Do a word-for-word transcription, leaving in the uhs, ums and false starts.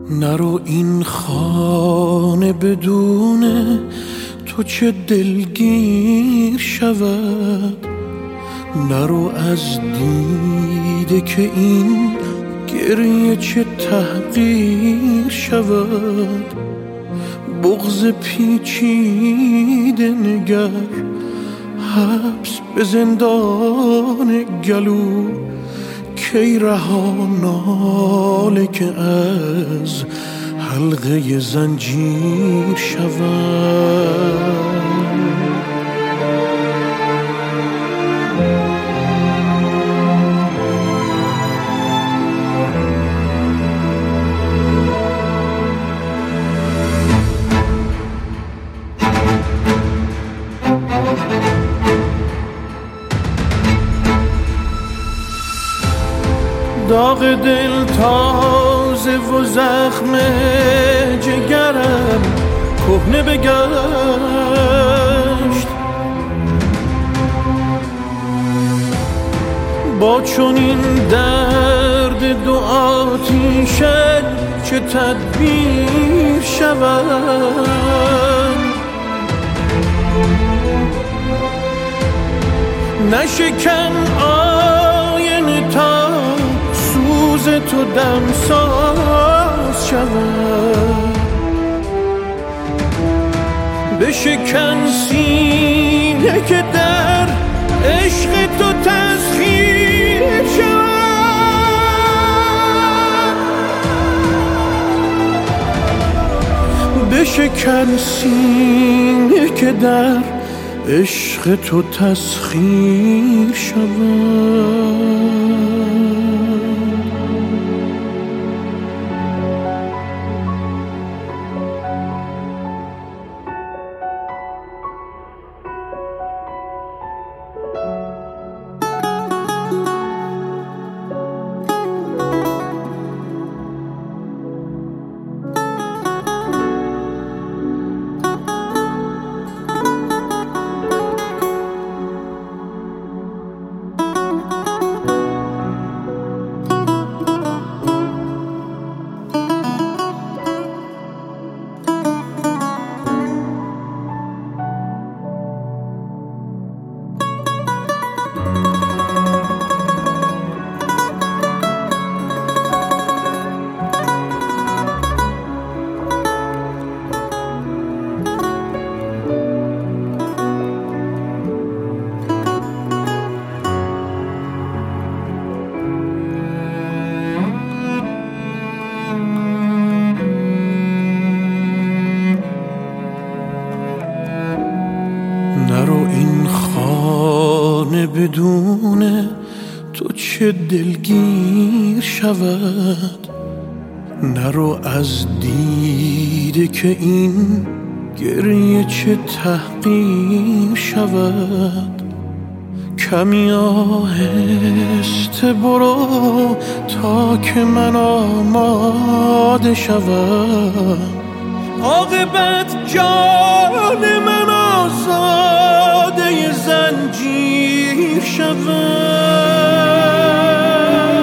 نرو این خانه بدون تو چه دلگیر شود، نرو از دیده که این گریه چه تحقیر شود. بغض پیچیده نگر، حبس به زندان گلو، کی رها ناله که از حلقه زنجیر شود. داغ دل تازه و زخم جگرم کهنه بگشت. با چنین درد دو آتیشه چه تدبیر شود. نشکن آینه تا سوز تو دمساز شود. بشکن سینه که در عشق تو تسخیر شود. بشکن سینه که در عشق تو تسخیر شود. نرو این خانه بدون تو چه دلگیر شود. نرو از دیده که این گریه چه تحقیر شود. کمی آهسته برو تا که من آماده شوم. عاقبت جان من آزاده زنجیر شود.